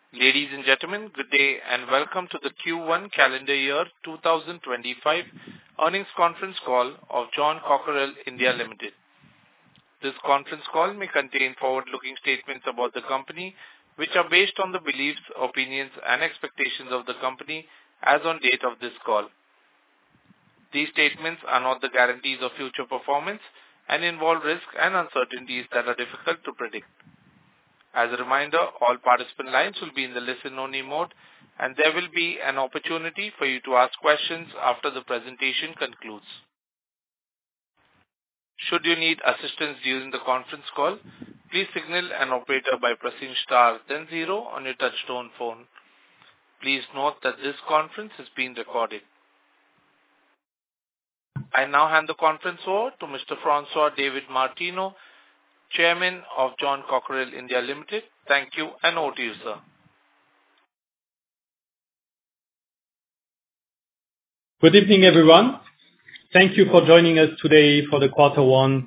Ladies and gentlemen, good day and welcome to the Q1 calendar year 2025 earnings conference call of John Cockerill India Limited. This conference call may contain forward-looking statements about the company, which are based on the beliefs, opinions, and expectations of the company as on date of this call. These statements are not the guarantees of future performance and involve risks and uncertainties that are difficult to predict. As a reminder, all participant lines will be in the listen-only mode, and there will be an opportunity for you to ask questions after the presentation concludes. Should you need assistance during the conference call, please signal an operator by pressing star then 0 on your touchtone phone. Please note that this conference is being recorded. I now hand the conference over to Mr. Francois David Martino, Chairman of John Cockerill India Limited. Thank you, and over to you, sir. Good evening, everyone. Thank you for joining us today for the Q1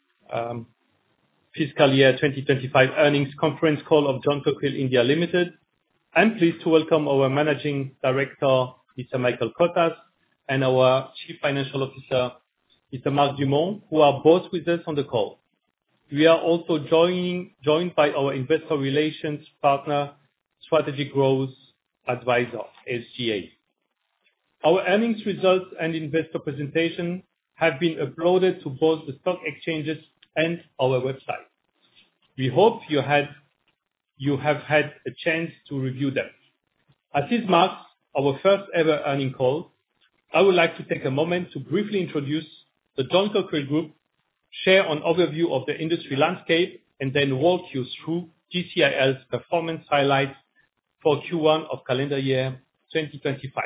fiscal year 2025 earnings conference call of John Cockerill India Limited. I'm pleased to welcome our Managing Director, Mr. Michael Kottas, and our Chief Financial Officer, Mr. Marc Dumont, who are both with us on the call. We are also joined by our investor relations partner, Strategic Growth Advisors, SGA. Our earnings results and investor presentation have been uploaded to both the stock exchanges and our website. We hope you have had a chance to review them. As this marks our first ever earnings call, I would like to take a moment to briefly introduce the John Cockerill Group, share an overview of the industry landscape, and then walk you through JCIL's performance highlights for Q1 of calendar year 2025.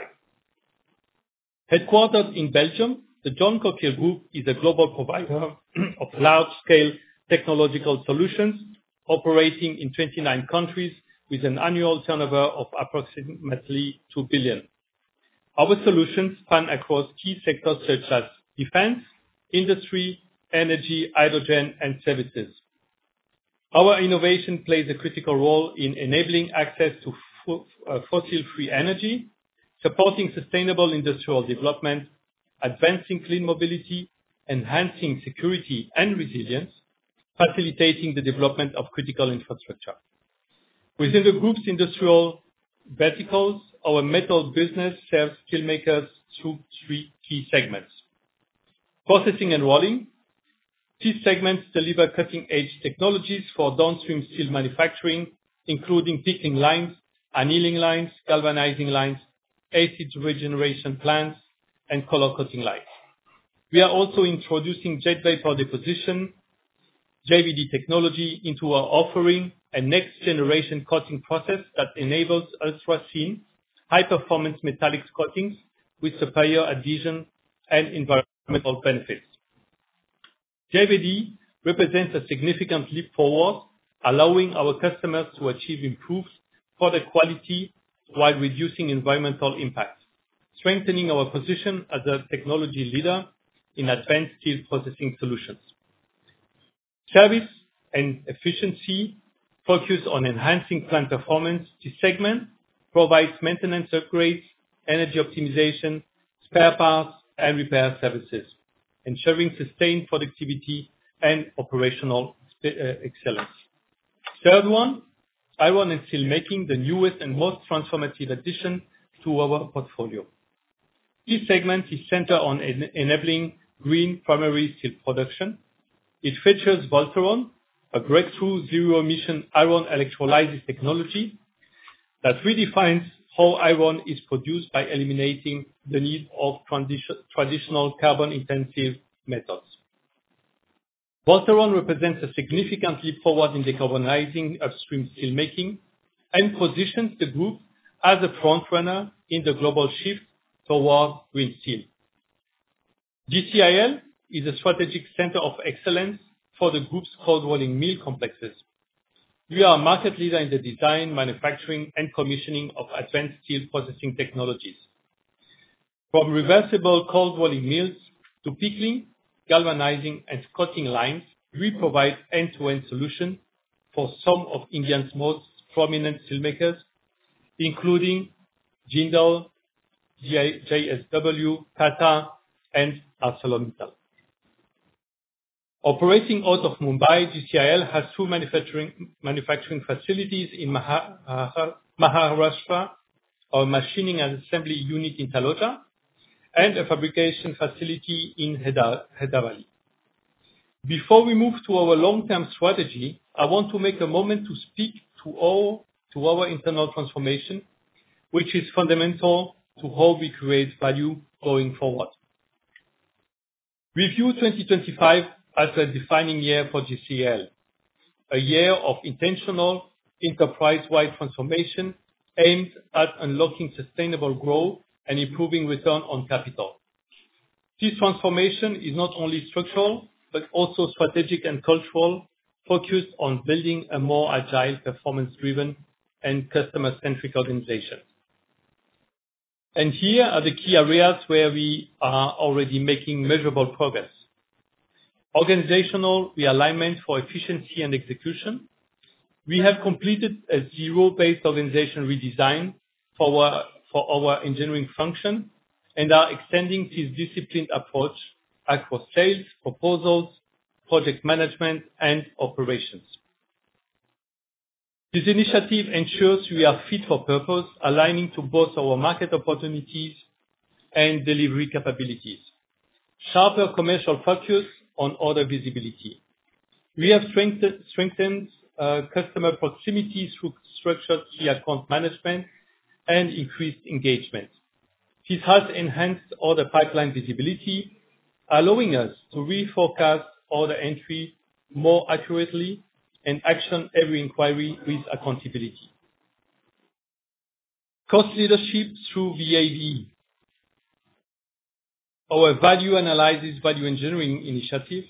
Headquartered in Belgium, the John Cockerill Group is a global provider of large-scale technological solutions operating in 29 countries with an annual turnover of approximately 2 billion. Our solutions span across key sectors such as defense, industry, energy, hydrogen, and services. Our innovation plays a critical role in enabling access to fossil-free energy, supporting sustainable industrial development, advancing clean mobility, enhancing security and resilience, facilitating the development of critical infrastructure. Within the group's industrial verticals, our metal business serves steelmakers through 3 key segments. Processing and rolling. These segments deliver cutting-edge technologies for downstream steel manufacturing, including pickling lines, annealing lines, galvanizing lines, acid regeneration plants, and color coating lines. We are also introducing jet vapor deposition, JVD technology, into our offering, a next-generation coating process that enables ultra-thin, high-performance metallic coatings with superior adhesion and environmental benefits. JVD represents a significant leap forward, allowing our customers to achieve improved product quality while reducing environmental impact, strengthening our position as a technology leader in advanced steel processing solutions. Service and efficiency focus on enhancing plant performance. This segment provides maintenance upgrades, energy optimization, spare parts, and repair services, ensuring sustained productivity and operational excellence. Third one, iron and steel making, the newest and most transformative addition to our portfolio. This segment is centered on enabling green primary steel production. It features Volteron, a breakthrough zero-emission iron electrolysis technology that redefines how iron is produced by eliminating the need of traditional carbon-intensive methods. Volteron represents a significant leap forward in decarbonizing upstream steelmaking and positions the group as a frontrunner in the global shift toward green steel. JCIL is a strategic center of excellence for the group's cold rolling mill complexes. We are a market leader in the design, manufacturing, and commissioning of advanced steel processing technologies. From reversible cold rolling mills to pickling, galvanizing, and coating lines, we provide end-to-end solutions for some of India's most prominent steelmakers including Jindal, JSW, Tata, and ArcelorMittal. Operating out of Mumbai, GCIL has two manufacturing facilities in Maharashtra, our machining and assembly unit in Taloja, and a fabrication facility in Hedavali. Before we move to our long-term strategy, I want to make a moment to speak to our internal transformation, which is fundamental to how we create value going forward. We view 2025 as a defining year for GCIL, a year of intentional enterprise-wide transformation aimed at unlocking sustainable growth and improving return on capital. This transformation is not only structural, but also strategic and cultural, focused on building a more agile, performance-driven, and customer-centric organization. And here are the key areas where we are already making measurable progress. Organizational realignment for efficiency and execution. We have completed a zero-based organization redesign for our engineering function and are extending this disciplined approach across sales, proposals, project management, and operations. This initiative ensures we are fit for purpose, aligning to both our market opportunities and delivery capabilities. Sharper commercial focus on order visibility. We have strengthened customer proximity through structured key account management and increased engagement. This has enhanced order pipeline visibility, allowing us to reforecast order entry more accurately and action every inquiry with accountability. Cost leadership through VAVE. Our value analysis, value engineering initiative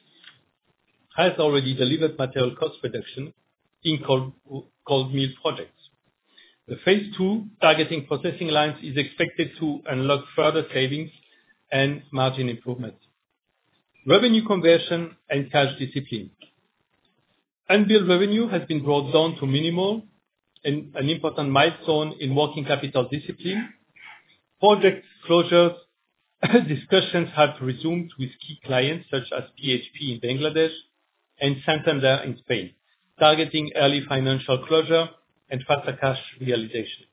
has already delivered material cost reduction in cold mill projects. The phase 2, targeting processing lines, is expected to unlock further savings and margin improvement. Revenue conversion and cash discipline. Unbilled revenue has been brought down to minimal, and an important milestone in working capital discipline. Project closures discussions have resumed with key clients such as PHP in Bangladesh and Santander in Spain, targeting early financial closure and faster cash realization.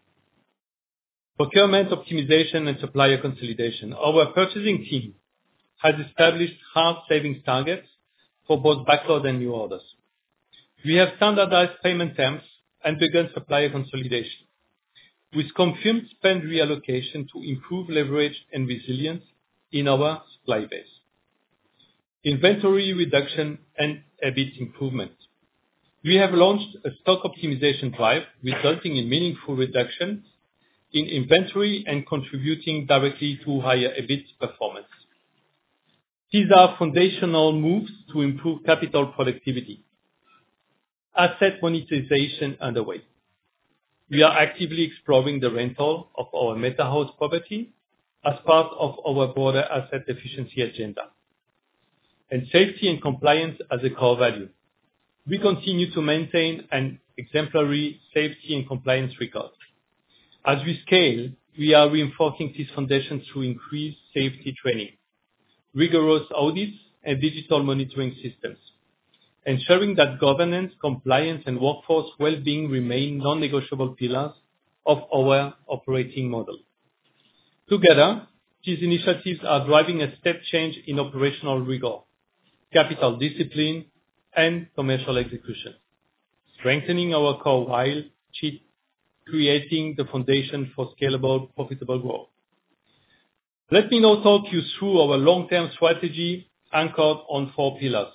Procurement optimization and supplier consolidation. Our purchasing team has established hard savings targets for both backlog and new orders. We have standardized payment terms and begun supplier consolidation, with confirmed spend reallocation to improve leverage and resilience in our supply base. Inventory reduction and EBIT improvement. We have launched a stock optimization drive, resulting in meaningful reductions in inventory and contributing directly to higher EBIT performance. These are foundational moves to improve capital productivity. Asset monetization underway. We are actively exploring the rental of our Meta House property as part of our broader asset efficiency agenda. And safety and compliance as a core value. We continue to maintain an exemplary safety and compliance record. As we scale, we are reinforcing this foundation through increased safety training, rigorous audits, and digital monitoring systems, ensuring that governance, compliance, and workforce well-being remain non-negotiable pillars of our operating model. Together, these initiatives are driving a step change in operational rigor, capital discipline, and commercial execution, strengthening our core while creating the foundation for scalable, profitable growth. Let me now talk you through our long-term strategy anchored on 4 pillars.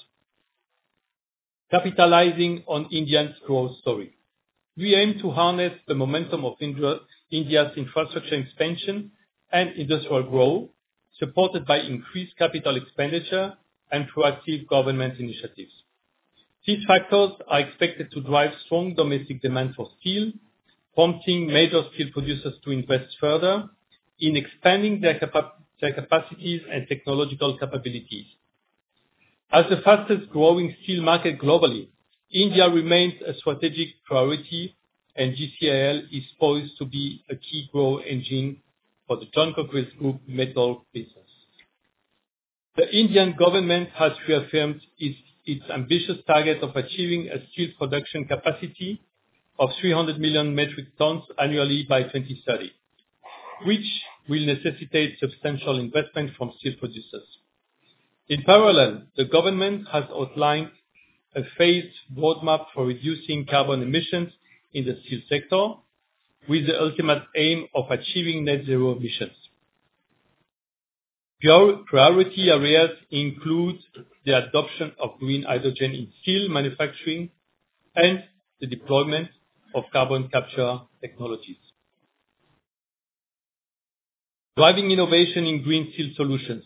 Capitalizing on India's growth story. We aim to harness the momentum of India's infrastructure expansion and industrial growth, supported by increased capital expenditure and proactive government initiatives. These factors are expected to drive strong domestic demand for steel, prompting major steel producers to invest further in expanding their capacities and technological capabilities. As the fastest growing steel market globally, India remains a strategic priority and GCIL is poised to be a key growth engine for the John Cockerill Group metal business. The Indian government has reaffirmed its ambitious target of achieving a steel production capacity of 300 million metric tons annually by 2030, which will necessitate substantial investment from steel producers. In parallel, the government has outlined a phased roadmap for reducing carbon emissions in the steel sector, with the ultimate aim of achieving net zero emissions. Priority areas include the adoption of green hydrogen in steel manufacturing and the deployment of carbon capture technologies. Driving innovation in green steel solutions.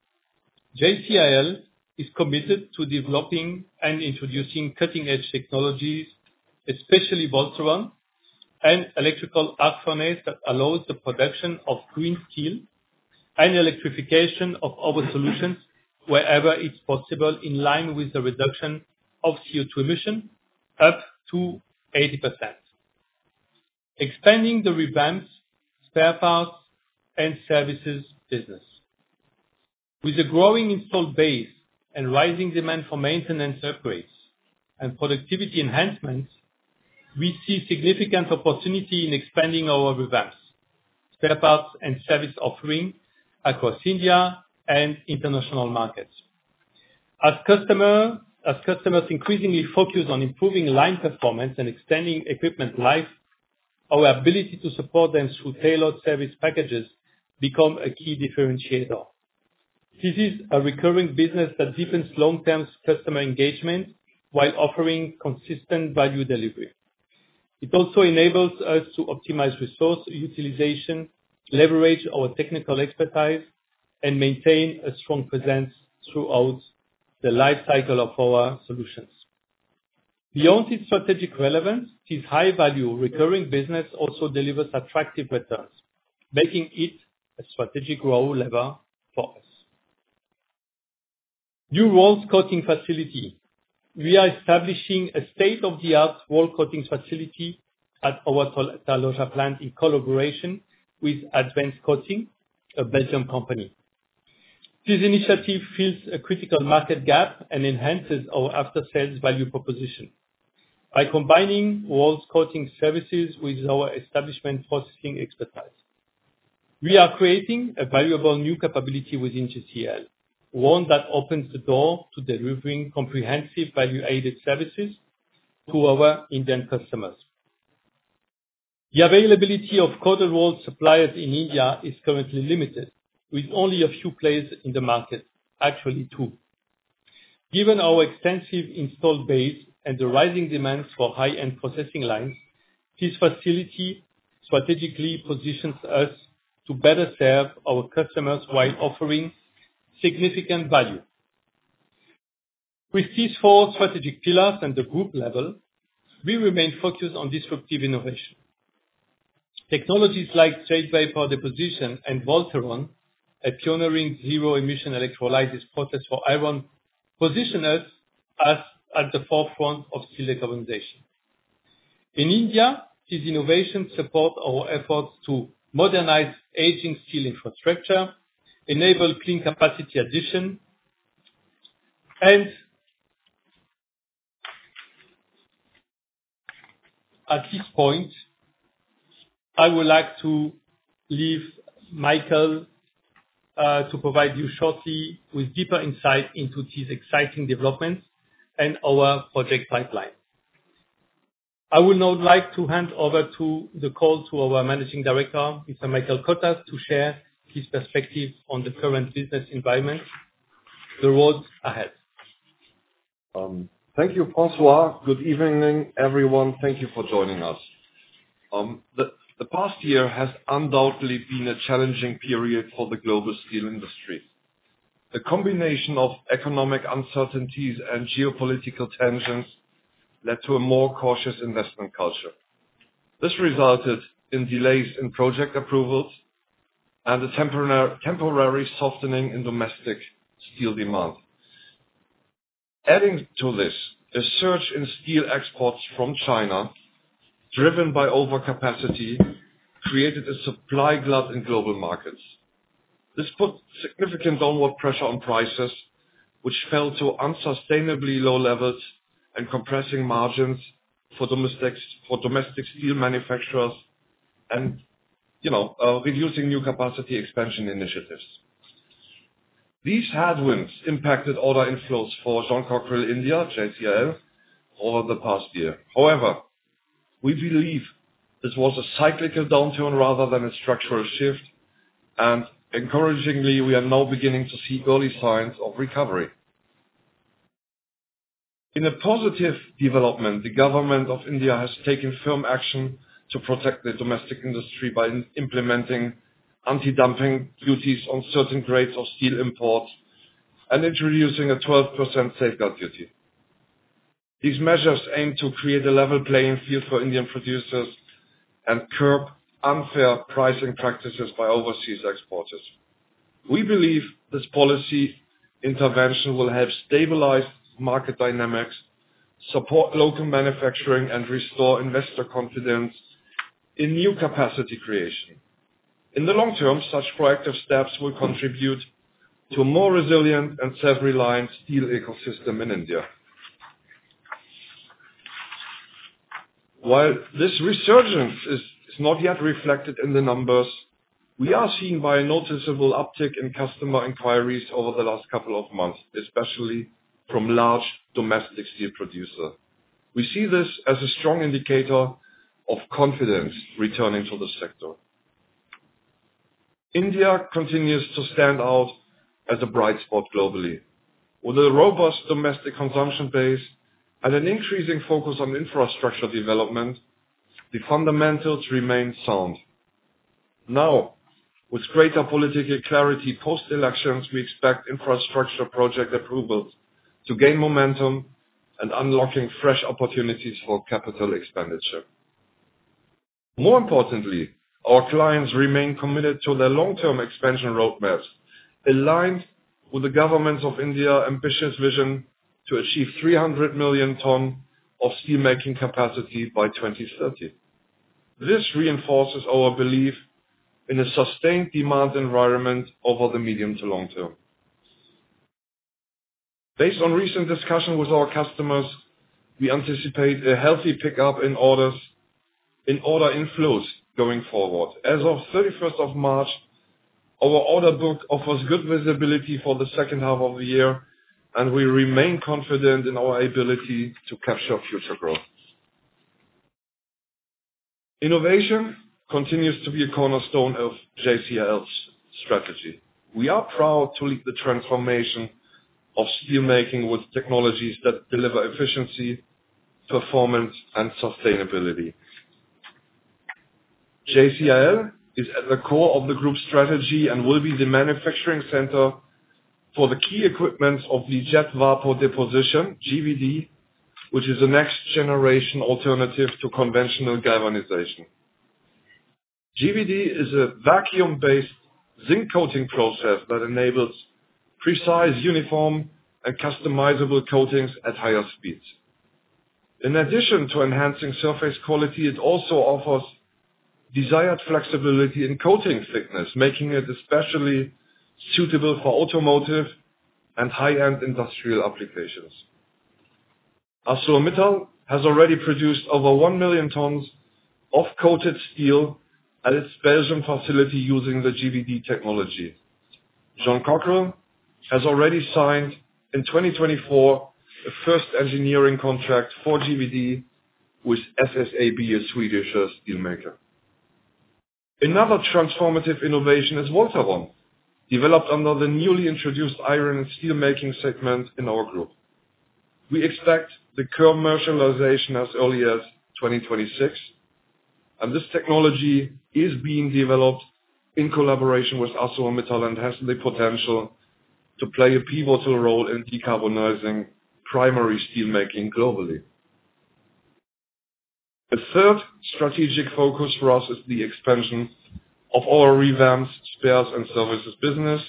JCIL is committed to developing and introducing cutting-edge technologies, especially Voltron, and electrical arc furnace that allows the production of green steel and electrification of our solutions wherever it's possible, in line with the reduction of CO2 emission up to 80%. Expanding the revamps, spare parts, and services business. With a growing installed base and rising demand for maintenance upgrades and productivity enhancements, we see significant opportunity in expanding our revamps, spare parts, and service offering across India and international markets. As customers increasingly focus on improving line performance and extending equipment life, our ability to support them through tailored service packages become a key differentiator. This is a recurring business that deepens long-term customer engagement while offering consistent value delivery. It also enables us to optimize resource utilization, leverage our technical expertise, and maintain a strong presence throughout the life cycle of our solutions. Beyond its strategic relevance, this high-value recurring business also delivers attractive returns, making it a strategic growth lever for us. New rolls coating facility. We are establishing a state-of-the-art roll coating facility at our Taloja plant in collaboration with Advanced Coating, a Belgian company. This initiative fills a critical market gap and enhances our after-sales value proposition by combining rolls coating services with our establishment processing expertise. We are creating a valuable new capability within GCIL, one that opens the door to delivering comprehensive value-added services to our Indian customers. The availability of coated roll suppliers in India is currently limited, with only a few players in the market, actually 2. Given our extensive installed base and the rising demands for high-end processing lines, this facility strategically positions us to better serve our customers while offering significant value. With these 4 strategic pillars at the group level, we remain focused on disruptive innovation. Technologies like jet vapor deposition and Voltron, a pioneering zero-emission electrolysis process for iron, position us as at the forefront of steel decarbonization. In India, these innovations support our efforts to modernize aging steel infrastructure, enable clean capacity addition, and at this point, I would like to leave Michael to provide you shortly with deeper insight into these exciting developments and our project pipeline. I would now like to hand over the call to our Managing Director, Mr. Michael Kottas, to share his perspective on the current business environment, the road ahead. Thank you, François. Good evening, everyone. Thank you for joining us. The past year has undoubtedly been a challenging period for the global steel industry. The combination of economic uncertainties and geopolitical tensions led to a more cautious investment culture. This resulted in delays in project approvals and a temporary softening in domestic steel demand. Adding to this, a surge in steel exports from China driven by overcapacity, created a supply glut in global markets. This put significant downward pressure on prices, which fell to unsustainably low levels and compressing margins for domestic steel manufacturers and, reducing new capacity expansion initiatives. These headwinds impacted order inflows for John Cockerill India, JCIL, over the past year. However, we believe this was a cyclical downturn rather than a structural shift, and encouragingly, we are now beginning to see early signs of recovery. In a positive development, the government of India has taken firm action to protect the domestic industry by implementing anti-dumping duties on certain grades of steel imports and introducing a 12% safeguard duty. These measures aim to create a level playing field for Indian producers and curb unfair pricing practices by overseas exporters. We believe this policy intervention will help stabilize market dynamics, support local manufacturing, and restore investor confidence in new capacity creation. In the long term, such proactive steps will contribute to a more resilient and self-reliant steel ecosystem in India. While this resurgence is not yet reflected in the numbers, we are seeing by a noticeable uptick in customer inquiries over the last couple of months, especially from large domestic steel producers. We see this as a strong indicator of confidence returning to the sector. India continues to stand out as a bright spot globally. With a robust domestic consumption base and an increasing focus on infrastructure development, the fundamentals remain sound. Now, with greater political clarity post-elections, we expect infrastructure project approvals to gain momentum and unlocking fresh opportunities for capital expenditure. More importantly, our clients remain committed to their long-term expansion roadmaps, aligned with the government of India's ambitious vision to achieve 300 million tons of steelmaking capacity by 2030. This reinforces our belief in a sustained demand environment over the medium to long term. Based on recent discussion with our customers, we anticipate a healthy pickup in order inflows going forward. As of 31st of March, our order book offers good visibility for the second half of the year, and we remain confident in our ability to capture future growth. Innovation continues to be a cornerstone of JCIL's strategy. We are proud to lead the transformation of steelmaking with technologies that deliver efficiency, performance, and sustainability. JCIL is at the core of the group strategy and will be the manufacturing center for the key equipment of the jet vapor deposition, GVD, which is a next-generation alternative to conventional galvanization. GVD is a vacuum-based zinc coating process that enables precise, uniform, and customizable coatings at higher speeds. In addition to enhancing surface quality, it also offers desired flexibility in coating thickness, making it especially suitable for automotive and high-end industrial applications. ArcelorMittal has already produced over 1 million tons of coated steel at its Belgian facility using the GVD technology. John Cockerill has already signed in 2024 a first engineering contract for GVD with SSAB, a Swedish steelmaker. Another transformative innovation is Voltaron, developed under the newly introduced iron and steelmaking segment in our group. We expect the commercialization as early as 2026, and this technology is being developed in collaboration with ArcelorMittal and has the potential to play a pivotal role in decarbonizing primary steelmaking globally. A third strategic focus for us is the expansion of our revamped spares and services business.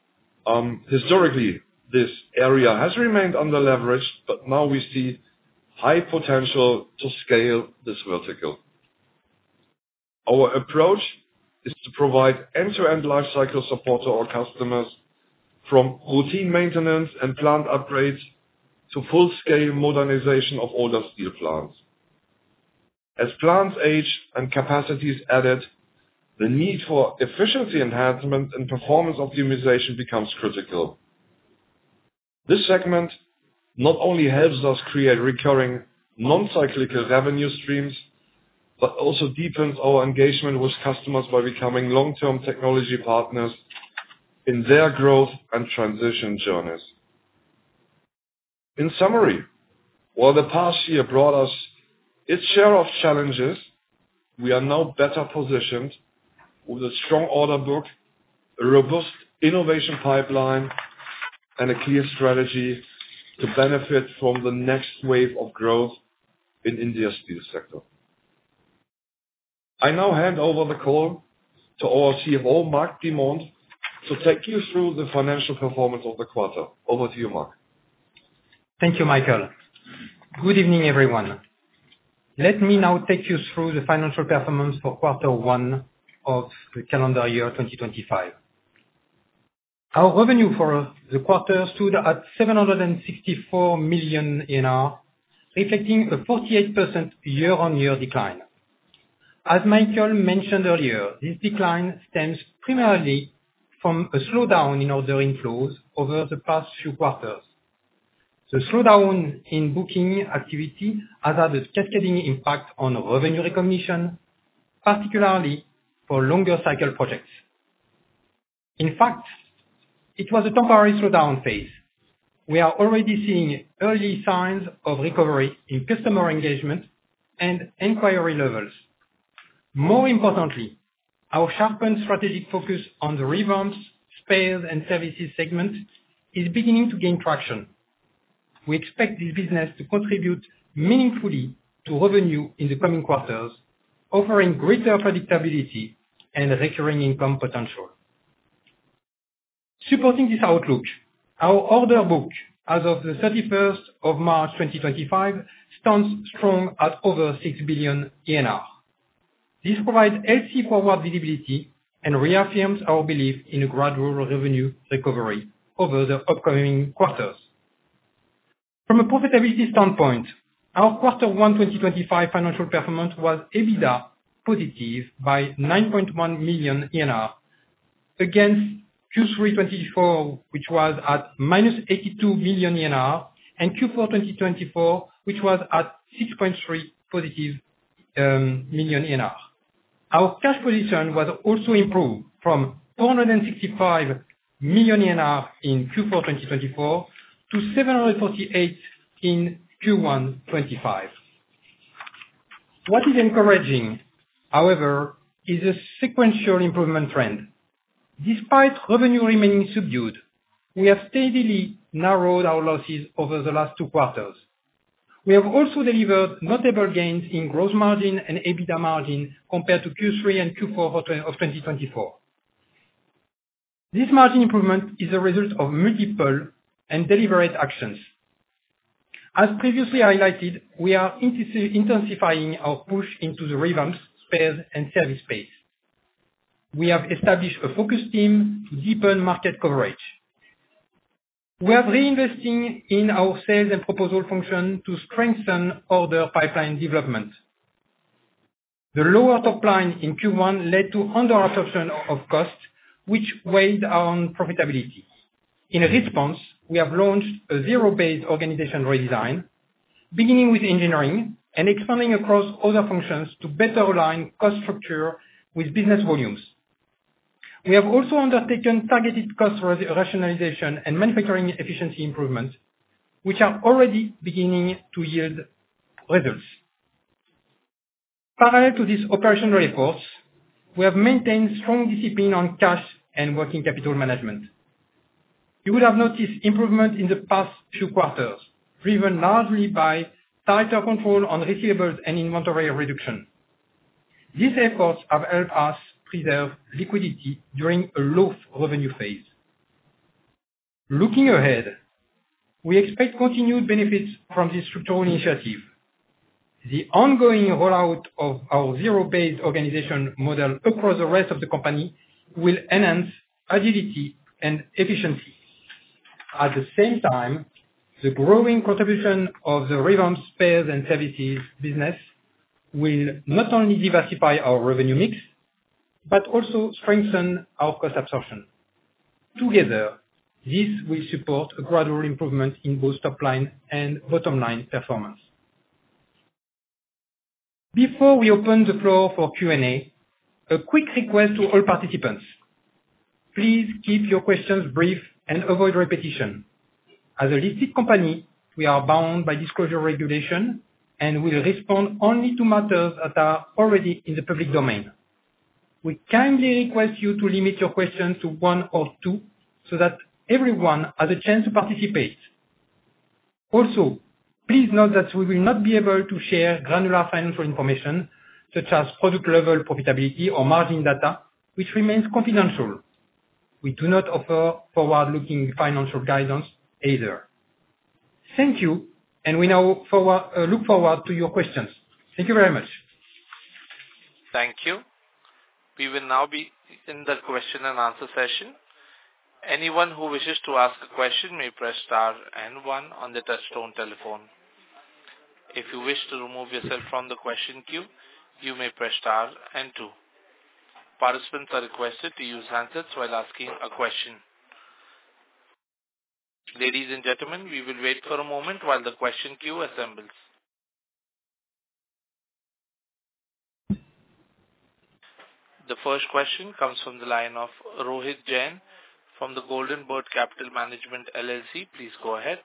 Historically, this area has remained under-leveraged, but now we see high potential to scale this vertical. Our approach is to provide end-to-end lifecycle support to our customers, from routine maintenance and plant upgrades to full-scale modernization of older steel plants. As plants age and capacity is added, the need for efficiency enhancement and performance optimization becomes critical. This segment not only helps us create recurring non-cyclical revenue streams, but also deepens our engagement with customers by becoming long-term technology partners in their growth and transition journeys. In summary, while the past year brought us its share of challenges, we are now better positioned with a strong order book, a robust innovation pipeline, and a clear strategy to benefit from the next wave of growth in India's steel sector. I now hand over the call to our CFO, Marc Dimond, to take you through the financial performance of the quarter. Over to you, Marc. Thank you, Michael. Good evening, everyone. Let me now take you through the financial performance for quarter one of the calendar year 2025. Our revenue for the quarter stood at 764 million INR, reflecting a 48% year-on-year decline. As Michael mentioned earlier, this decline stems primarily from a slowdown in order inflows over the past few quarters. The slowdown in booking activity has had a cascading impact on revenue recognition, particularly for longer cycle projects. In fact, it was a temporary slowdown phase. We are already seeing early signs of recovery in customer engagement and inquiry levels. More importantly, our sharpened strategic focus on the revamps, spares, and services segment is beginning to gain traction. We expect this business to contribute meaningfully to revenue in the coming quarters, offering greater predictability and recurring income potential. Supporting this outlook, our order book as of the 31st of March 2025 stands strong at over 6 billion INR. This provides healthy forward visibility and reaffirms our belief in a gradual revenue recovery over the upcoming quarters. From a profitability standpoint, our quarter 1 2025 financial performance was EBITDA positive by 9.1 million INR against Q3 2024, which was at minus 82 million INR, and Q4 2024, which was at 6.3 positive million INR. Our cash position was also improved from 465 million INR in Q4 2024 to 748 in Q1 25. What is encouraging, however, is a sequential improvement trend. Despite revenue remaining subdued, we have steadily narrowed our losses over the last 2 quarters. We have also delivered notable gains in gross margin and EBITDA margin compared to Q3 and Q4 of 2024. This margin improvement is a result of multiple and deliberate actions. As previously highlighted, we are intensifying our push into the revamps, spares, and service space. We have established a focus team to deepen market coverage. We are reinvesting in our sales and proposal function to strengthen order pipeline development. The lower top line in Q1 led to under-absorption of costs, which weighed on profitability. In response, we have launched a zero-based organization redesign, beginning with engineering and expanding across other functions to better align cost structure with business volumes. We have also undertaken targeted cost rationalization and manufacturing efficiency improvements, which are already beginning to yield results. Parallel to these operational efforts, we have maintained strong discipline on cash and working capital management. You would have noticed improvement in the past few quarters, driven largely by tighter control on receivables and inventory reduction. These efforts have helped us preserve liquidity during a low revenue phase. Looking ahead, we expect continued benefits from this structural initiative. The ongoing rollout of our zero-based organization model across the rest of the company will enhance agility and efficiency. At the same time, the growing contribution of the revamped spares and services business will not only diversify our revenue mix, but also strengthen our cost absorption. Together, this will support a gradual improvement in both top line and bottom line performance. Before we open the floor for Q&A, a quick request to all participants. Please keep your questions brief and avoid repetition. As a listed company, we are bound by disclosure regulation and will respond only to matters that are already in the public domain. We kindly request you to limit your questions to one or two so that everyone has a chance to participate. Also, please note that we will not be able to share granular financial information such as product level profitability or margin data, which remains confidential. We do not offer forward-looking financial guidance either. Thank you, and we now look forward to your questions. Thank you very much. Thank you. We will now be in the question and answer session. Anyone who wishes to ask a question may press star and one on the touchtone telephone. If you wish to remove yourself from the question queue, you may press star and two. Participants are requested to use handsets while asking a question. Ladies and gentlemen, we will wait for a moment while the question queue assembles. The first question comes from the line of Rohit Jain from the Golden Bird Capital Management LLC. Please go ahead.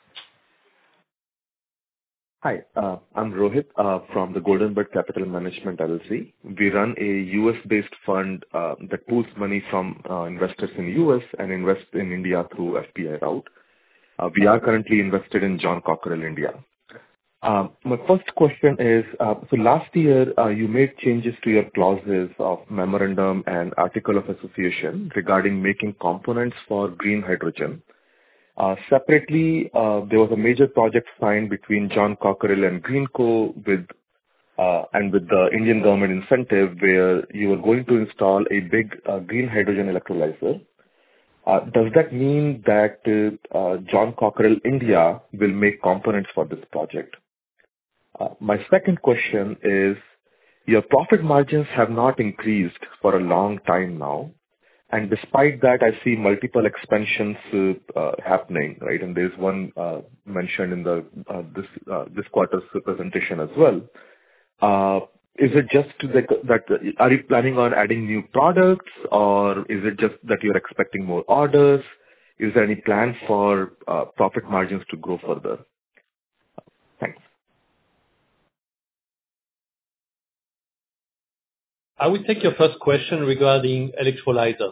Hi, I'm Rohit from the Golden Bird Capital Management LLC. We run a US-based fund that pools money from investors in the US and invest in India through FPI route. We are currently invested in John Cockerell India. My first question is, so last year you made changes to your clauses of memorandum and article of association regarding making components for green hydrogen. Separately, there was a major project signed between John Cockerell and Greenko with the Indian government incentive where you were going to install a big green hydrogen electrolyzer. Does that mean that John Cockerell India will make components for this project? My second question is, your profit margins have not increased for a long time now. And despite that, I see multiple expansions happening, right? And there's one mentioned in this quarter's presentation as well. Is it just that are you planning on adding new products, or is it just that you're expecting more orders? Is there any plan for profit margins to grow further? Thanks. I will take your first question regarding electrolyzers.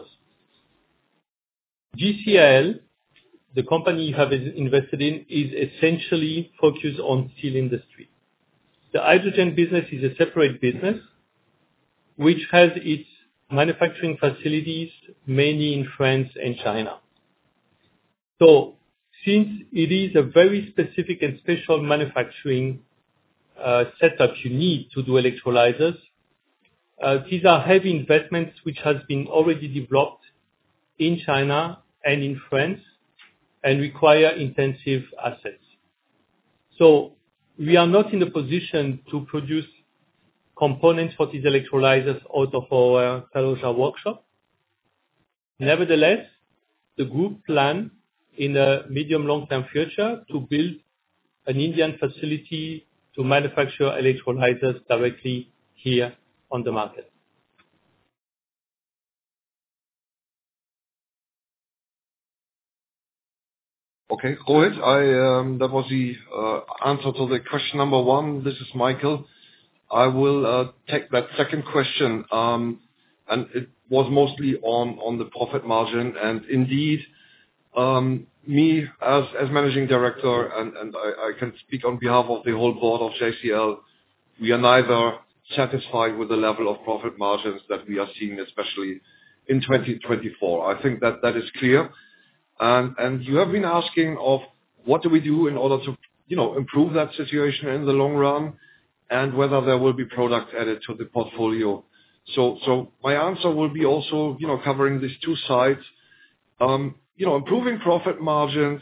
GCL, the company you have invested in, is essentially focused on steel industry. The hydrogen business is a separate business which has its manufacturing facilities mainly in France and China. So since it is a very specific and special manufacturing setup you need to do electrolyzers, these are heavy investments which has been already developed in China and in France and require intensive assets. So we are not in a position to produce components for these electrolyzers out of our Taloja workshop. Nevertheless, the group plan in a medium long-term future to build an Indian facility to manufacture electrolyzers directly here on the market. Okay, Rohit, that was the answer to the question number one. This is Michael. I will take that second question, and it was mostly on the profit margin. And indeed, me as managing director, and I can speak on behalf of the whole board of JCL, we are neither satisfied with the level of profit margins that we are seeing, especially in 2024. I think that is clear. And you have been asking of what do we do in order to, improve that situation in the long run, and whether there will be products added to the portfolio. So my answer will be also, covering these two sides. Improving profit margins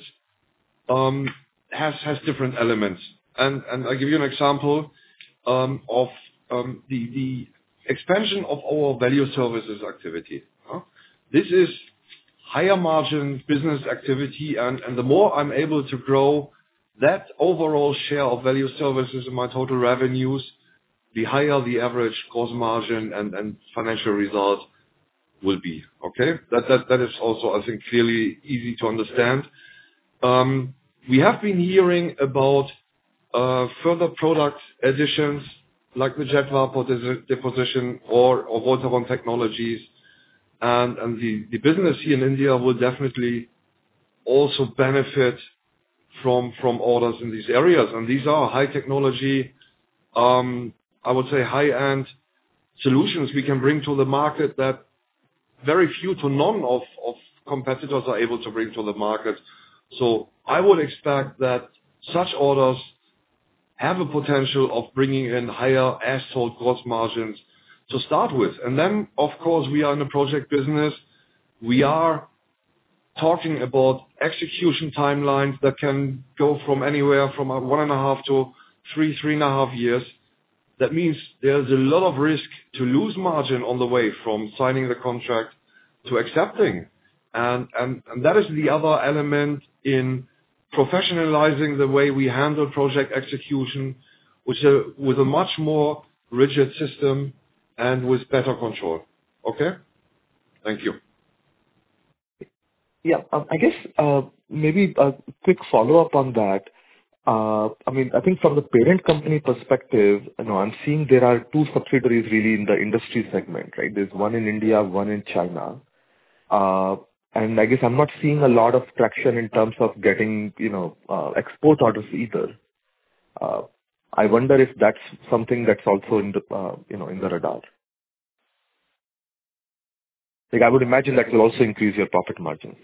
has different elements. And I'll give you an example of the expansion of our value services activity. This is higher margin business activity, and the more I'm able to grow that overall share of value services in my total revenues, the higher the average gross margin and financial result will be. Okay? That is also, I think, clearly easy to understand. We have been hearing about further product additions like the jet vapor deposition or Voltaron technologies, and the business here in India will definitely also benefit from orders in these areas. And these are high technology, I would say high-end solutions we can bring to the market that very few to none of competitors are able to bring to the market. So I would expect that such orders have a potential of bringing in higher as-sold gross margins to start with. And then, of course, we are in a project business. We are talking about execution timelines that can go from anywhere from 1.5 to 3.5 years. That means there's a lot of risk to lose margin on the way from signing the contract to accepting. And that is the other element in professionalizing the way we handle project execution, with a much more rigid system and with better control. Okay? Thank you. Yeah, I guess maybe a quick follow-up on that. I think from the parent company perspective, I'm seeing there are two subsidiaries really in the industry segment, right? There's one in India, one in China. And I guess I'm not seeing a lot of traction in terms of getting, export orders either. I wonder if that's something that's also in the, in the radar. Like, I would imagine that will also increase your profit margins,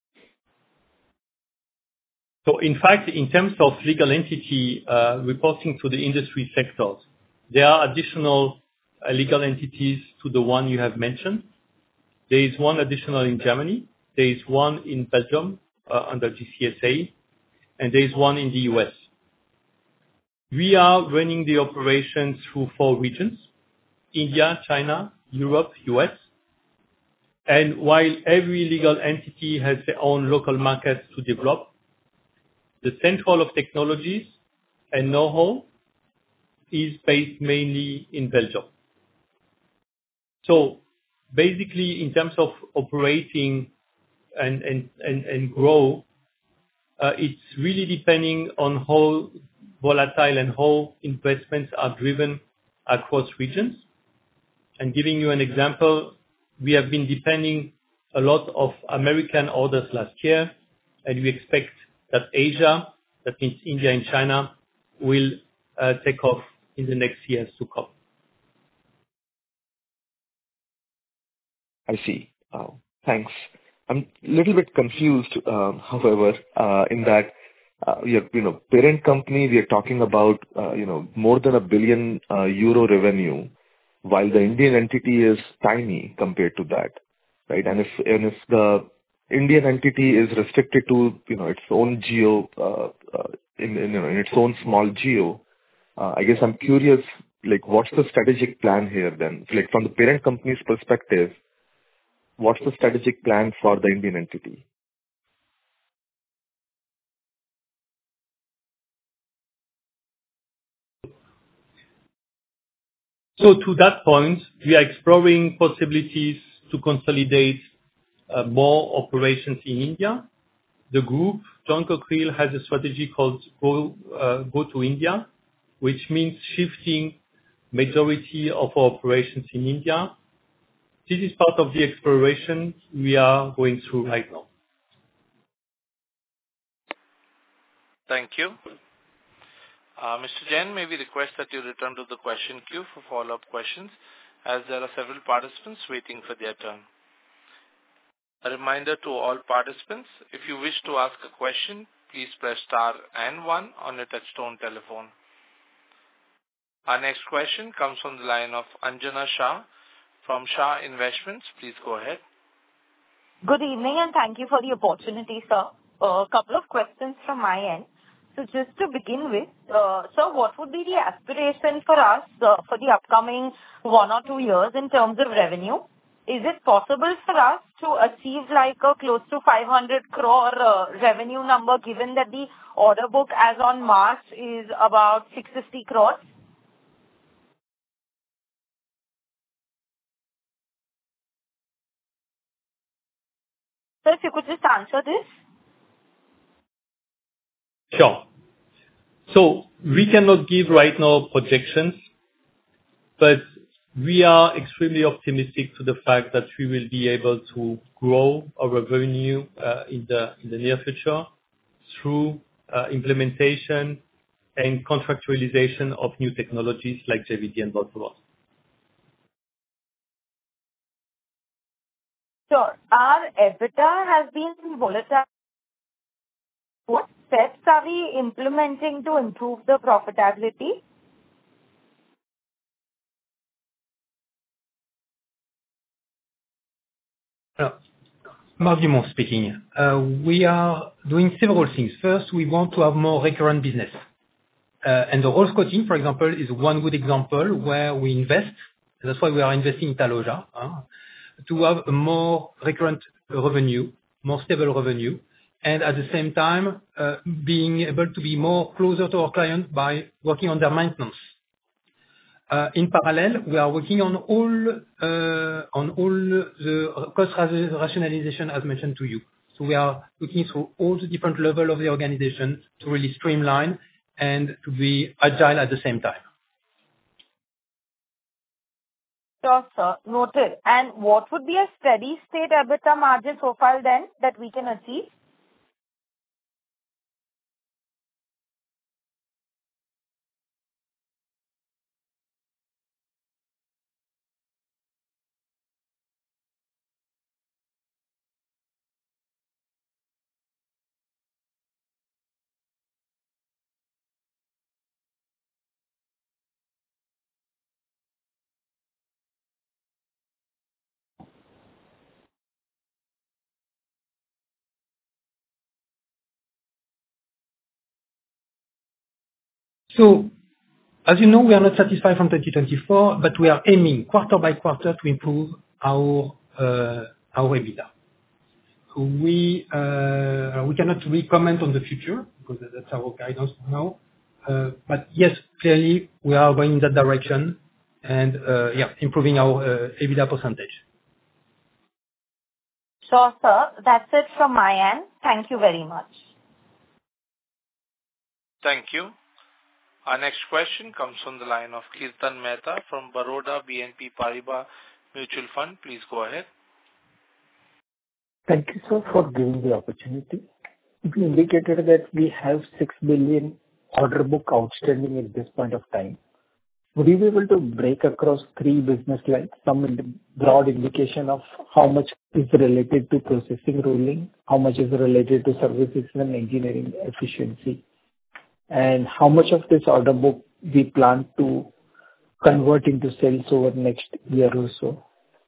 So in fact, in terms of legal entity reporting to the industry sectors, there are additional legal entities to the one you have mentioned. There is one additional in Germany. There is one in Belgium under GCSA, and there is one in the US. We are running the operations through 4 regions: India, China, Europe, US. And while every legal entity has their own local markets to develop, the Central of Technologies and know-how is based mainly in Belgium. So basically, in terms of operating and grow, it's really depending on how volatile and how investments are driven across regions. And giving you an example, we have been depending a lot of American orders last year, and we expect that Asia, that means India and China, will take off in the next years to come. I see. Thanks. I'm a little bit confused, however, in that, parent company, we are talking about, more than 1 billion euro revenue, while the Indian entity is tiny compared to that, right? And if the Indian entity is restricted to, its own geo, in its own small geo, I guess I'm curious, like, what's the strategic plan here then? Like, from the parent company's perspective, what's the strategic plan for the Indian entity? So to that point, we are exploring possibilities to consolidate more operations in India. The group, John Cockerill, has a strategy called Go to India, which means shifting majority of our operations in India. This is part of the exploration we are going through right now. Thank you. Mr. Jain, may we request that you return to the question queue for follow-up questions, as there are several participants waiting for their turn. A reminder to all participants, if you wish to ask a question, please press star and one on your touchtone telephone. Our next question comes from the line of Anjana Shah from Shah Investments. Please go ahead. Good evening, and thank you for the opportunity, sir. A couple of questions from my end. So just to begin with, sir, what would be the aspiration for us for the upcoming 1 or 2 years in terms of revenue? Is it possible for us to achieve like a close to 500 crore revenue number, given that the order book as on March is about 650 crores? So if you could just answer this. Sure. So we cannot give right now projections, but we are extremely optimistic to the fact that we will be able to grow our revenue in the near future through implementation and contractualization of new technologies like JVD and Baltimore. Sure. Our EBITDA has been volatile. What steps are we implementing to improve the profitability? Marc Dumont speaking. We are doing several things. First, we want to have more recurrent business. And the roll coating, for example, is one good example where we invest. That's why we are investing in Taloja, to have a more recurrent revenue, more stable revenue, and at the same time, being able to be more closer to our client by working on their maintenance. In parallel, we are working on all the cost rationalization as mentioned to you. So we are looking through all the different levels of the organization to really streamline and to be agile at the same time. Sure, sir. Noted. And what would be a steady state EBITDA margin profile then that we can achieve? So, as you know, we are not satisfied from 2024, but we are aiming quarter by quarter to improve our EBITDA. We cannot really comment on the future because that's our guidance now. But yes, clearly we are going in that direction and improving our EBITDA percentage. Sure, sir. That's it from my end. Thank you very much. Thank you. Our next question comes from the line of Kirtan Mehta from Baroda BNP Paribas Mutual Fund. Please go ahead. Thank you, sir, for giving the opportunity. You indicated that we have 6 billion order book outstanding at this point of time. Would you be able to break across 3 business lines, some broad indication of how much is related to processing ruling, how much is related to services and engineering efficiency, and how much of this order book we plan to convert into sales over the next year or so?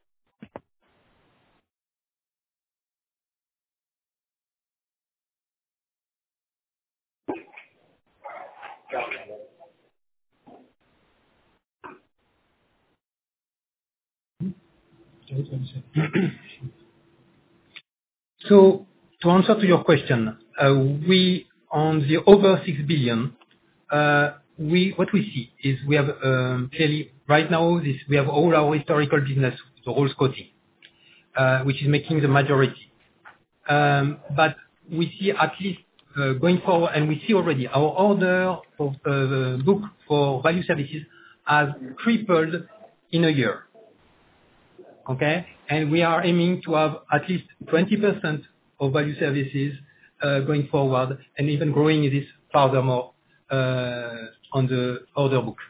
So, to answer to your question, we on the over 6 billion, what we see is we have clearly right now we have all our historical business, the roll coating, which is making the majority. But we see at least going forward, and we see already our order for book for value services has tripled in a year. Okay, and we are aiming to have at least 20% of value services going forward, and even growing this furthermore on the order book.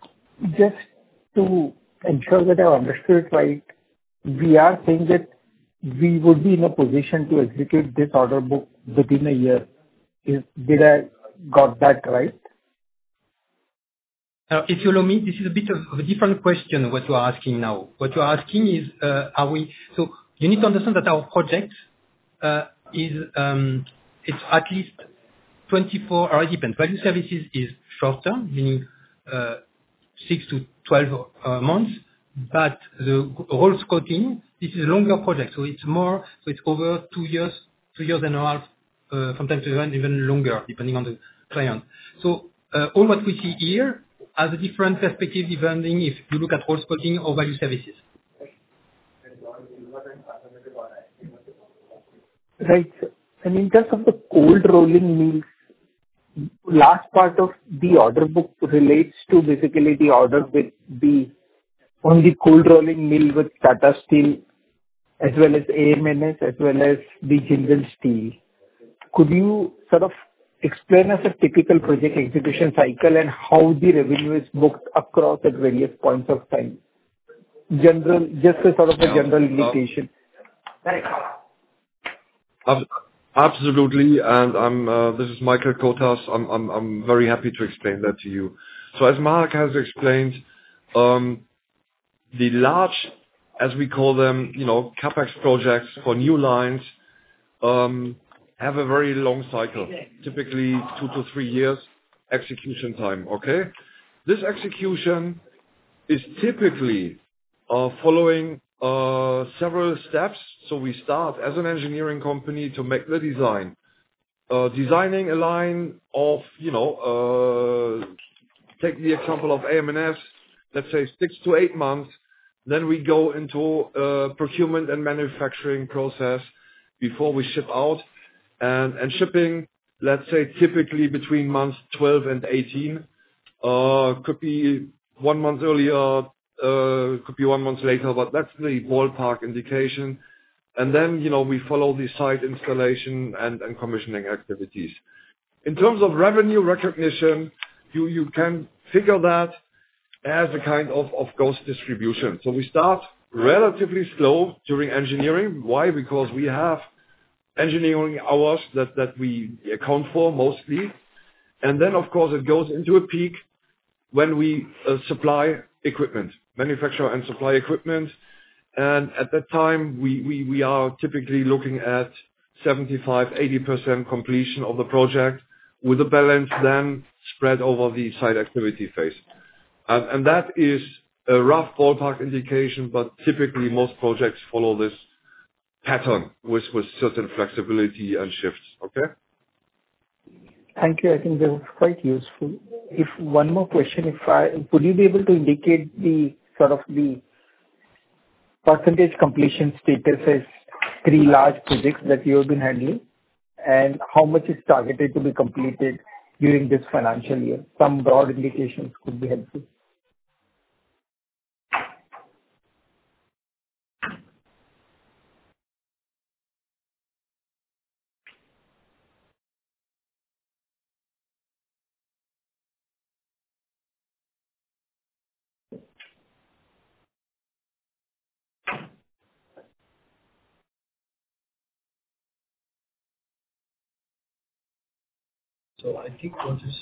Just to ensure that I understood right, we are saying that we would be in a position to execute this order book within a year. Did I got that right? If you allow me, this is a bit of a different question, what you are asking now. What you are asking is, so you need to understand that our project it's at least 24, or it depends. Value services is shorter, meaning 6 to 12 months, but the role scoping, this is a longer project, so it's over 2 years, 2.5 years, sometimes even longer, depending on the client. So all what we see here has a different perspective depending if you look at role scoping or value services. Right. And in terms of the cold rolling mills, last part of the order book relates to basically the order with on the cold rolling mill with Tata Steel, as well as AMNS, as well as the Jindal Steel. Could you sort of explain us a typical project execution cycle and how the revenue is booked across at various points of time? Just a sort of a general indication. Absolutely. And this is Michael Kotas. I'm very happy to explain that to you. So as Mark has explained, the large, as we call them, CapEx projects for new lines, have a very long cycle, typically 2 to 3 years execution time. Okay. This execution is typically following several steps. So we start as an engineering company to make the design, designing a line of, take the example of AMNS, let's say 6 to 8 months. Then we go into procurement and manufacturing process before we ship out, and shipping, let's say typically between months 12 and 18, could be 1 month earlier, could be 1 month later, but that's the ballpark indication. And then, we follow the site installation and commissioning activities. In terms of revenue recognition, you can figure that as a kind of ghost distribution. So we start relatively slow during engineering. Why? Because we have engineering hours that we account for mostly. And then, of course, it goes into a peak when we supply equipment, manufacture and supply equipment. And at that time, we are typically looking at 75-80% completion of the project, with a balance then spread over the site activity phase. And that is a rough ballpark indication, but typically most projects follow this pattern with certain flexibility and shifts. Okay? Thank you. I think that was quite useful. If one more question, would you be able to indicate the sort of the percentage completion status as 3 large projects that you have been handling, and how much is targeted to be completed during this financial year? Some broad indications could be helpful. So I think what is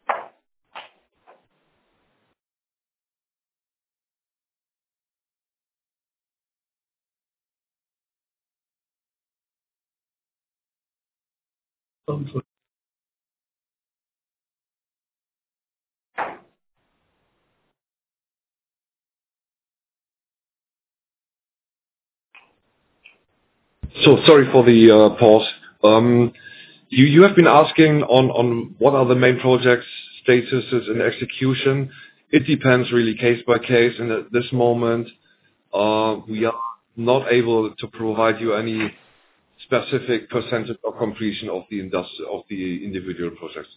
So sorry for the pause. You have been asking on what are the main projects statuses in execution. It depends really case by case, and at this moment, we are not able to provide you any specific percentage of completion of the individual projects.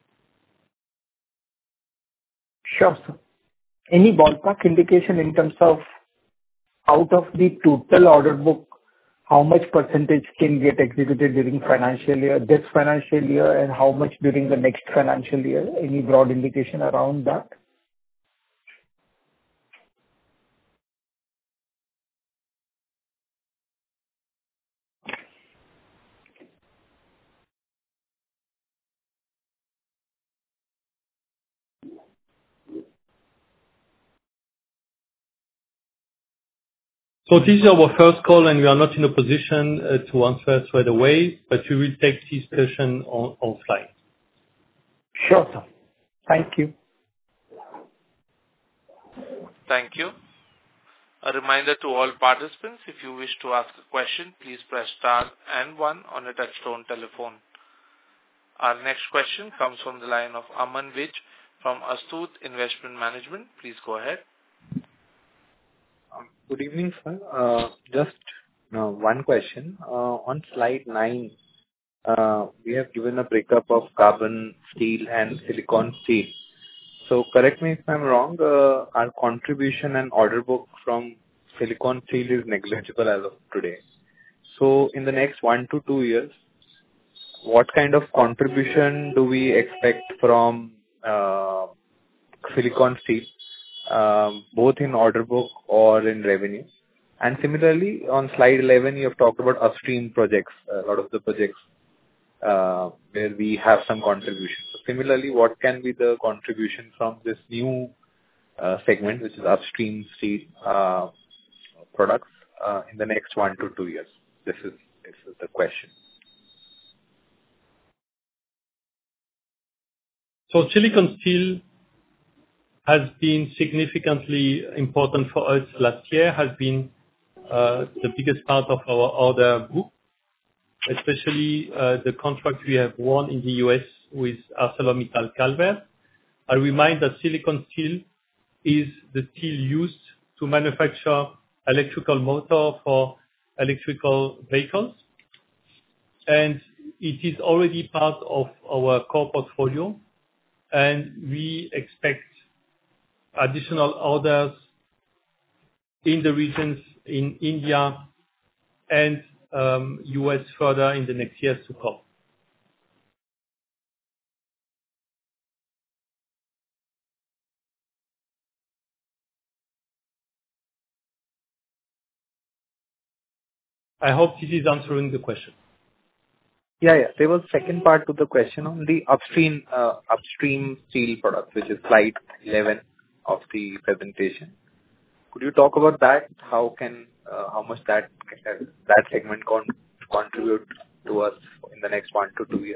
Sure, sir. Any ballpark indication in terms of out of the total order book, how much percentage can get executed during this financial year, and how much during the next financial year? Any broad indication around that? So this is our first call, and we are not in a position to answer straight away, but we will take this question offline. Sure, sir. Thank you. Thank you. A reminder to all participants, if you wish to ask a question, please press star and one on a touchtone telephone. Our next question comes from the line of Aman Vij from Astute Investment Management. Please go ahead. Good evening, sir. Just one question. On slide 9, we have given a breakup of carbon steel and silicon steel. So correct me if I'm wrong, our contribution and order book from silicon steel is negligible as of today. So in the next 1 to 2 years, what kind of contribution do we expect from silicon steel, both in order book or in revenue? And similarly, on slide 11, you have talked about upstream projects, a lot of the projects where we have some contribution. So similarly, what can be the contribution from this new segment, which is upstream steel products, in the next 1 to 2 years? This is the question. So silicon steel has been significantly important for us last year, has been the biggest part of our order book, especially the contract we have won in the US with ArcelorMittal Calvert. I remind that silicon steel is the steel used to manufacture electrical motor for electrical vehicles, and it is already part of our core portfolio, and we expect additional orders in the regions in India and US further in the next years to come. I hope this is answering the question. Yeah. There was second part to the question on the upstream steel product, which is slide 11 of the presentation. Could you talk about that? How much that segment contribute to us in the next 1 to 2 years?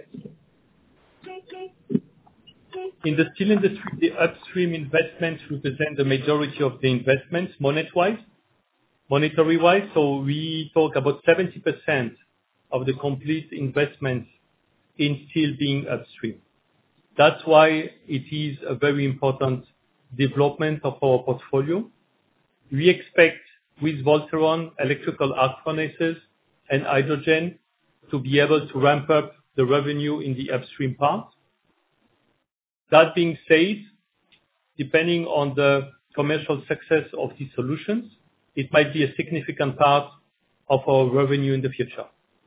In the steel industry, the upstream investments represent the majority of the investments monetary-wise. So we talk about 70% of the complete investments in steel being upstream. That's why it is a very important development of our portfolio. We expect with Volteron electrical arc furnaces and hydrogen to be able to ramp up the revenue in the upstream part. That being said, depending on the commercial success of these solutions, it might be a significant part of our revenue in the future.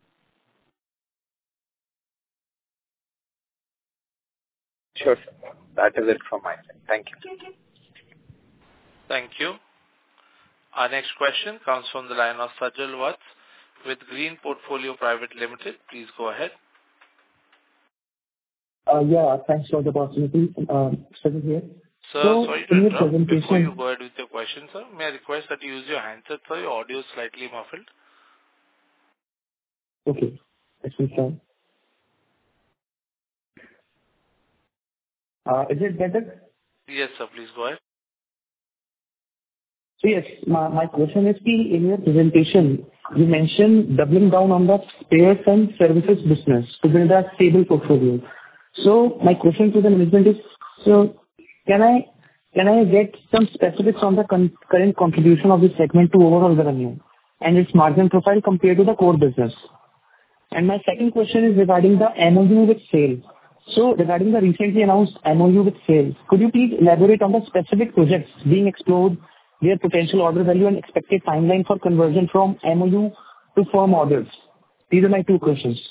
Sure, sir. That is it from my side. Thank you. Thank you. Our next question comes from the line of Sajal Vats with Green Portfolio Private Limited. Please go ahead. Yeah, thanks for the opportunity. Sajal here. Sir, sorry to interrupt. Before you go ahead with your question, sir, may I request that you use your handset, sir? Your audio is slightly muffled. Okay. Let's try. Is it better? Yes, sir. Please go ahead. So yes, my question is, in your presentation, you mentioned doubling down on the spares and services business to build a stable portfolio. So my question to the management is, so can I get some specifics on the current contribution of this segment to overall revenue and its margin profile compared to the core business? And my second question is regarding the MOU with SAIL. So regarding the recently announced MOU with SAIL, could you please elaborate on the specific projects being explored, their potential order value and expected timeline for conversion from MOU to firm orders? These are my two questions.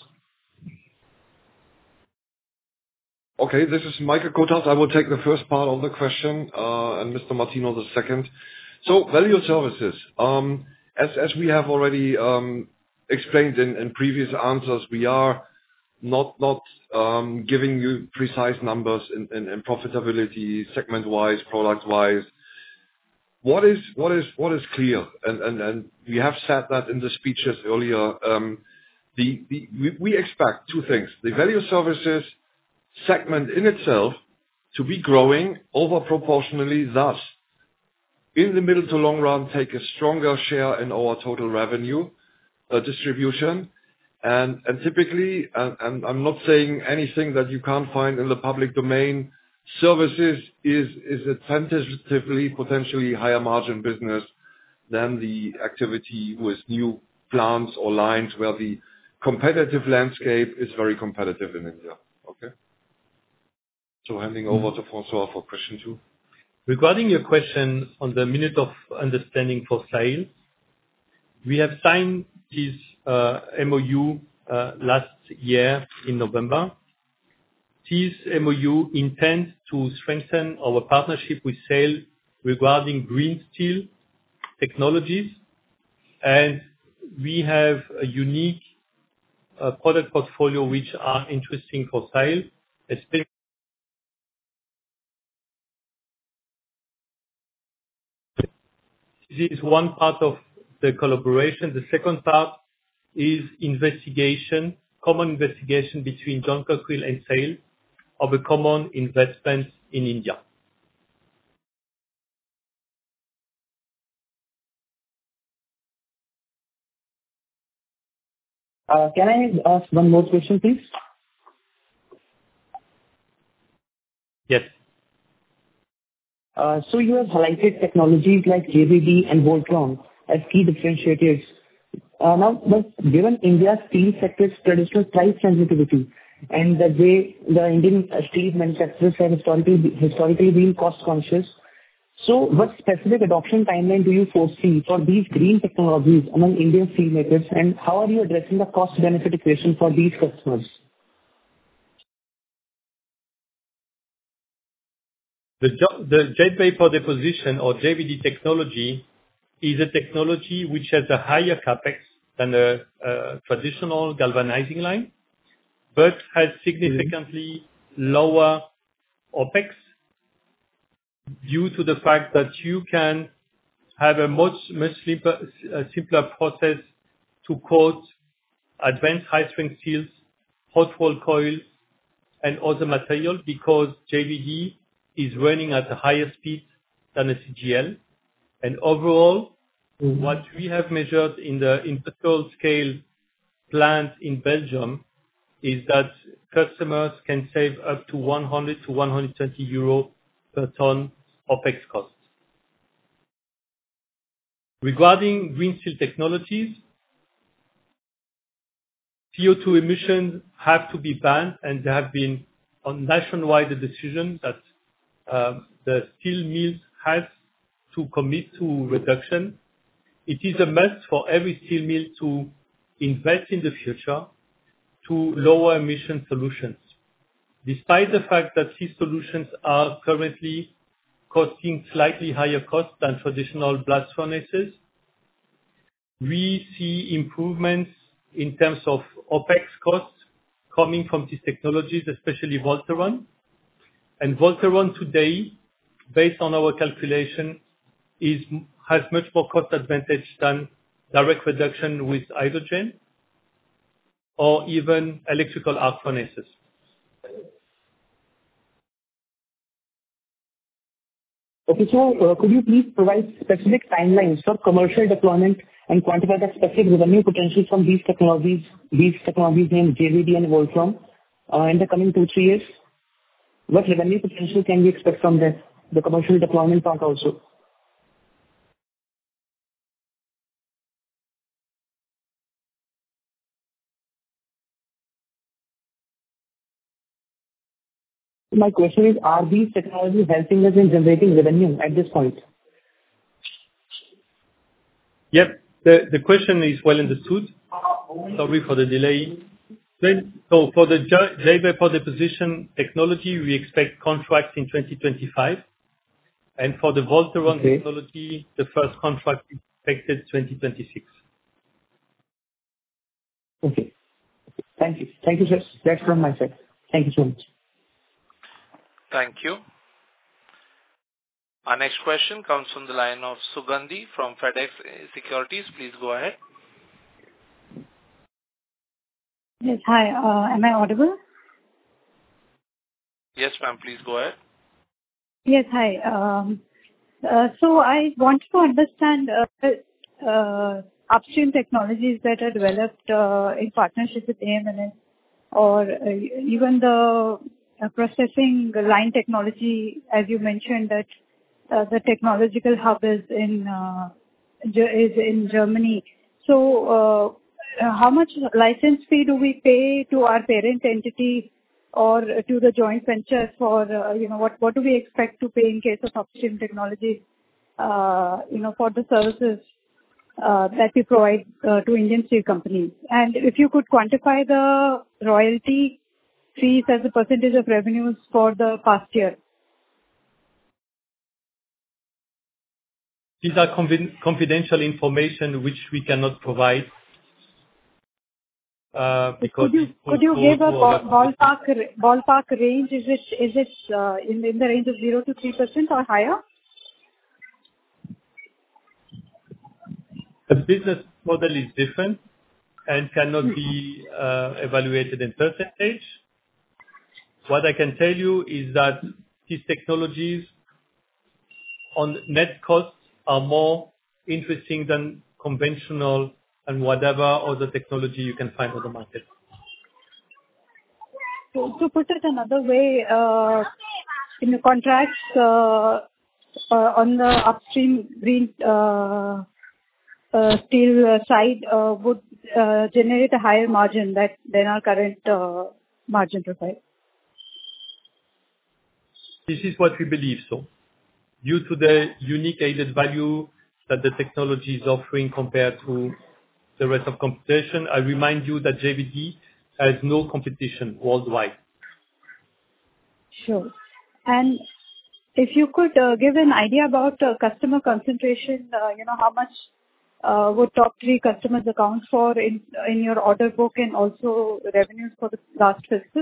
Okay, this is Michael Kotas. I will take the first part of the question, and Mr. Martino the second. So value services. As we have already explained in previous answers, we are not giving you precise numbers in profitability, segment-wise, product-wise. What is clear, and we have said that in the speeches earlier, we expect two things: the value services segment in itself to be growing over proportionally, thus, in the middle to long run, take a stronger share in our total revenue distribution. And typically, and I'm not saying anything that you can't find in the public domain, services is a tentatively, potentially higher margin business than the activity with new plants or lines, where the competitive landscape is very competitive in India. Okay? So handing over to François for question 2. Regarding your question on the minute of understanding for sales, we have signed this MOU last year in November. This MOU intends to strengthen our partnership with SAIL regarding green steel technologies, and we have a unique product portfolio which are interesting for SAIL, especially. This is one part of the collaboration. The second part is common investigation between John Cockerill and SAIL of a common investment in India. Can I ask one more question, please? Yes. So you have highlighted technologies like JVD and Voltron as key differentiators. Now, but given India's steel sector's traditional price sensitivity and the way the Indian steel manufacturers have historically been cost conscious, so what specific adoption timeline do you foresee for these green technologies among Indian steel makers, and how are you addressing the cost benefit equation for these customers? The jet vapor deposition or JVD technology is a technology which has a higher capex than a traditional galvanizing line, but has significantly lower OPEX due to the fact that you can have a much simpler process to coat advanced high-strength steels, hot-rolled coils, and other material, because JVD is running at a higher speed than a CGL. And overall, what we have measured in the industrial scale plant in Belgium is that customers can save up to 100 to 120 euro per ton OPEX cost. Regarding green steel technologies, CO2 emissions have to be banned, and there have been on nationwide a decision that the steel mills has to commit to reduction. It is a must for every steel mill to invest in the future to lower emission solutions. Despite the fact that these solutions are currently costing slightly higher cost than traditional blast furnaces, we see improvements in terms of OPEX costs coming from these technologies, especially Voltron. And Voltron today, based on our calculation, has much more cost advantage than direct reduction with hydrogen or even electrical arc furnaces. Okay, so could you please provide specific timelines for commercial deployment and quantify the specific revenue potential from these technologies named JVD and Voltron in the coming 2-3 years? What revenue potential can we expect from the commercial deployment part also? My question is, are these technologies helping us in generating revenue at this point? Yep, the question is well understood. Sorry for the delay. So for the J-Vapor deposition technology, we expect contracts in 2025. And for the Voltron technology, the first contract is expected 2026. Okay. Thank you. Thank you, sir. That's from my side. Thank you so much. Thank you. Our next question comes from the line of Sugandhi from FedEx Securities. Please go ahead. Yes. Hi. Am I audible? Yes, ma'am. Please go ahead. Yes. Hi. So I want to understand upstream technologies that are developed in partnership with AMNS or even the processing line technology, as you mentioned, that the technological hub is in Germany. So how much license fee do we pay to our parent entity or to the joint venture for, what do we expect to pay in case of upstream technologies, for the services that we provide to Indian steel companies? And if you could quantify the royalty fees as a percentage of revenues for the past year. These are confidential information which we cannot provide. Because could you give a ballpark range? Is it in the range of 0 to 3% or higher? The business model is different and cannot be evaluated in percentage. What I can tell you is that these technologies on net costs are more interesting than conventional and whatever other technology you can find on the market. So to put it another way, in the contracts on the upstream green steel side would generate a higher margin than our current margin profile. This is what we believe so. Due to the unique added value that the technology is offering compared to the rest of competition, I remind you that JVD has no competition worldwide. Sure. And if you could give an idea about customer concentration, how much would top 3 customers account for in your order book and also revenues for the last fiscal?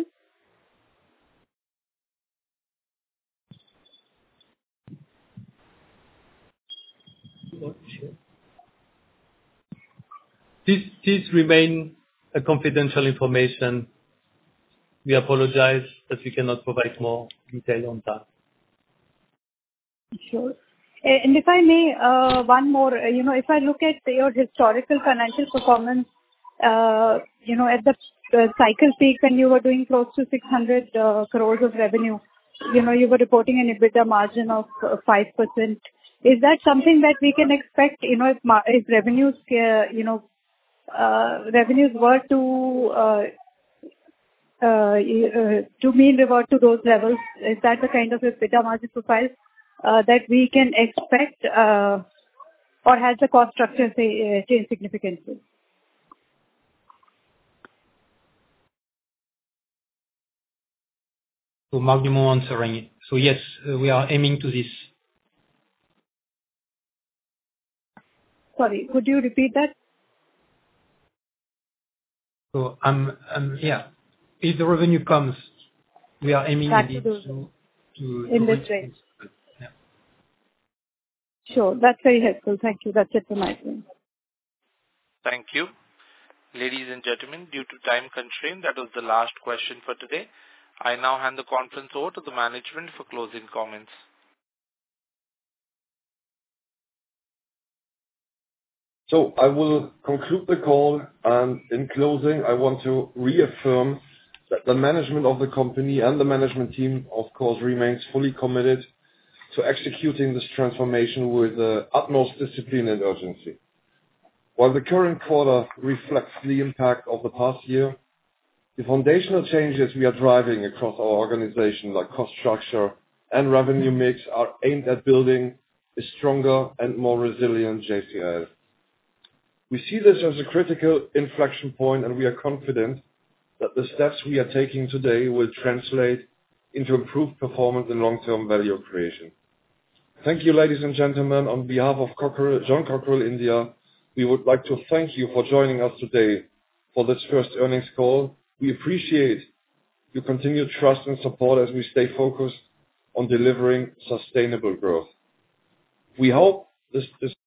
These remain a confidential information. We apologize that we cannot provide more detail on that. Sure. And if I may, one more, if I look at your historical financial performance, at the cycle peak when you were doing close to 600 crores of revenue, you were reporting an EBITDA margin of 5%. Is that something that we can expect, if revenues, revenues were to mean revert to those levels? Is that the kind of EBITDA margin profile that we can expect, or has the cost structure changed significantly? So Marc Dumont answering. So yes, we are aiming to this. Sorry, could you repeat that? So if the revenue comes, we are aiming to in this range. Yeah. Sure, that's very helpful. Thank you. That's it for my side. Thank you. Ladies and gentlemen, due to time constraint, that was the last question for today. I now hand the conference over to the management for closing comments. So I will conclude the call, and in closing, I want to reaffirm that the management of the company and the management team, of course, remains fully committed to executing this transformation with the utmost discipline and urgency. While the current quarter reflects the impact of the past year, the foundational changes we are driving across our organization, like cost structure and revenue mix, are aimed at building a stronger and more resilient JCL. We see this as a critical inflection point, and we are confident that the steps we are taking today will translate into improved performance and long-term value creation. Thank you, ladies and gentlemen. On behalf of John Cockerill India, we would like to thank you for joining us today for this first earnings call. We appreciate your continued trust and support as we stay focused on delivering sustainable growth. We hope this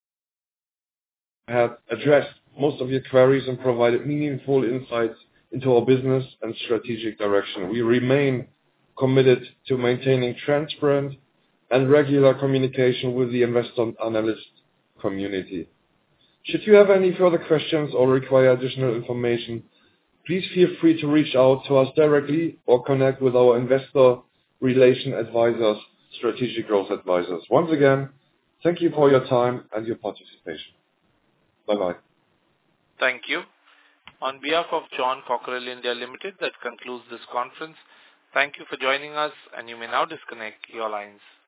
has addressed most of your queries and provided meaningful insights into our business and strategic direction. We remain committed to maintaining transparent and regular communication with the investor and analyst community. Should you have any further questions or require additional information, please feel free to reach out to us directly or connect with our investor relation advisors, Strategic Growth Advisors. Once again, thank you for your time and your participation. Bye-bye. Thank you. On behalf of John Cockerell India Limited, that concludes this conference. Thank you for joining us, and you may now disconnect your lines.